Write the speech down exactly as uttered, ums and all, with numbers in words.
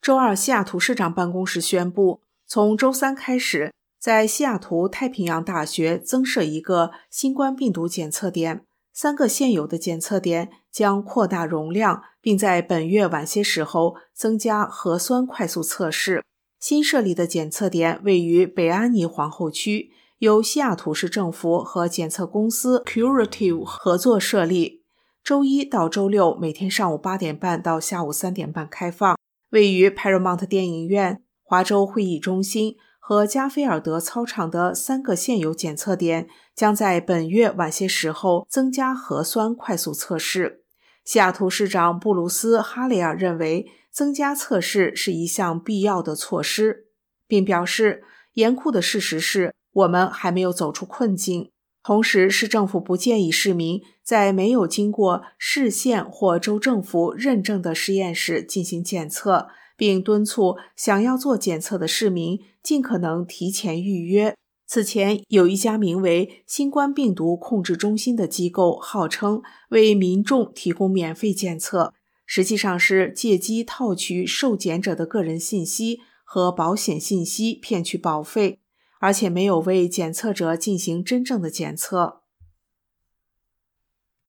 周二，西雅图市长办公室宣布，从周三开始，在西雅图太平洋大学增设一个新冠病毒检测点，三个现有的检测点将扩大容量，并在本月晚些时候增加核酸快速测试。新设立的检测点位于北安妮皇后区，由西雅图市政府和检测公司 Curative 合作设立。周一到周六每天上午八点半到下午三点半开放。位于 Paramount 电影院、华州会议中心和加菲尔德操场的三个现有检测点将在本月晚些时候增加核酸快速测试。西雅图市长布鲁斯·哈雷尔认为增加测试是一项必要的措施，并表示严酷的事实是我们还没有走出困境。同时，市政府不建议市民在没有经过市县或州政府认证的实验室进行检测，并敦促想要做检测的市民尽可能提前预约。此前，有一家名为新冠病毒控制中心的机构号称为民众提供免费检测，实际上是借机套取受检者的个人信息和保险信息骗取保费，而且没有为检测者进行真正的检测。